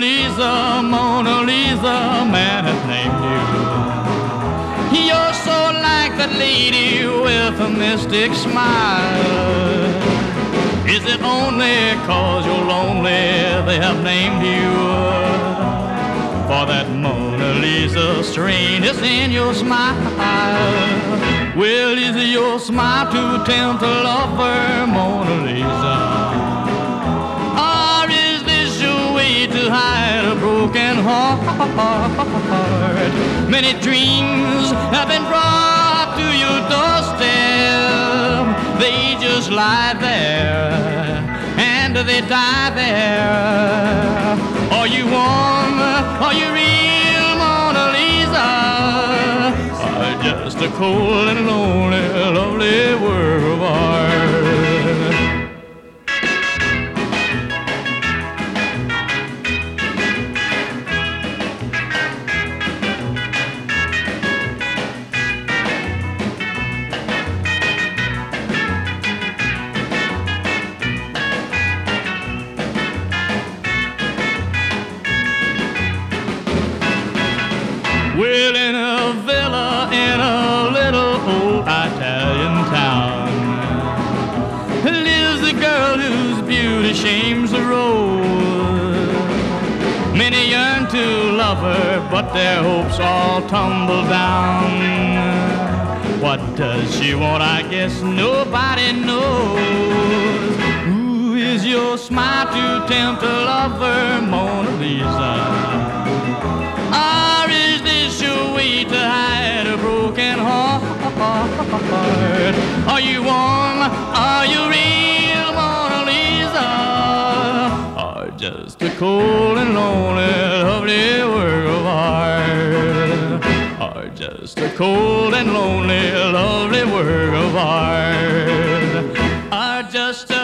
Lisa, Mona Lisa, man has named you. You're so like that lady with a mystic smile. Is it only 'cause you're lonely they have named you? For that Mona Lisa strain is in your smile. Well, is it your smile to tempt a lover, Mona Lisa? Or is this your way to hide a broken heart? Many dreams have been brought to your doorstep. They just lie there and they die there. Are you warm? Are you real, Mona Lisa? Or just a cold and lonely, lovely work of art? Well, in a villa in a little old Italian town lives a girl whose beauty shames the road. Many yearn to love her, but their hopes all tumble down. What does she want? I guess nobody knows. Who is your smile to tempt a lover, Mona Lisa? Or is this your way to hide a broken heart? Are you warm? Are you real, Mona Lisa? Or just a cold and lonely, lovely work of art? Or just a cold and lonely, lovely work of art? Or just